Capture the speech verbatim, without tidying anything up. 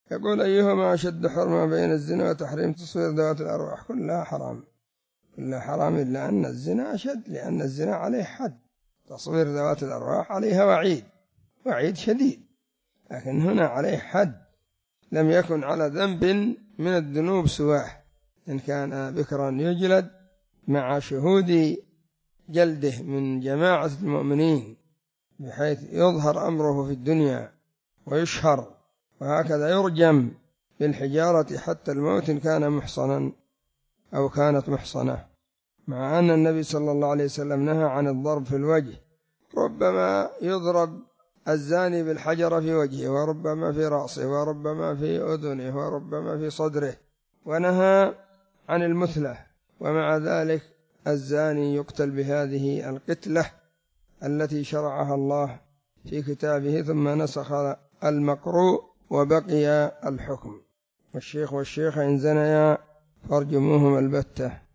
يقول أيهما أشد حرمة بين الزنا وتحريم تصوير ذوات الأرواح؟ كلها حرام، كلها حرام، إلا أن الزنا أشد، لأن الزنا عليه حد، تصوير ذوات الأرواح عليها وعيد، وعيد شديد، لكن هنا عليه حد. لم يكن على ذنب من الذنوب سواه، إن كان بكرا يجلد مع شهود جلده من جماعة المؤمنين، بحيث يظهر أمره في الدنيا ويشهر، وهكذا يرجم بالحجارة حتى الموت إن كان محصنا أو كانت محصنة. مع أن النبي صلى الله عليه وسلم نهى عن الضرب في الوجه، ربما يضرب الزاني بالحجر في وجهه، وربما في رأسه، وربما في أذنه، وربما في صدره، ونهى عن المثلة، ومع ذلك الزاني يقتل بهذه القتلة التي شرعها الله في كتابه، ثم نسخ المقروء وبقي الحكم. والشيخ والشيخ إن زنيا فارجموهما البتة.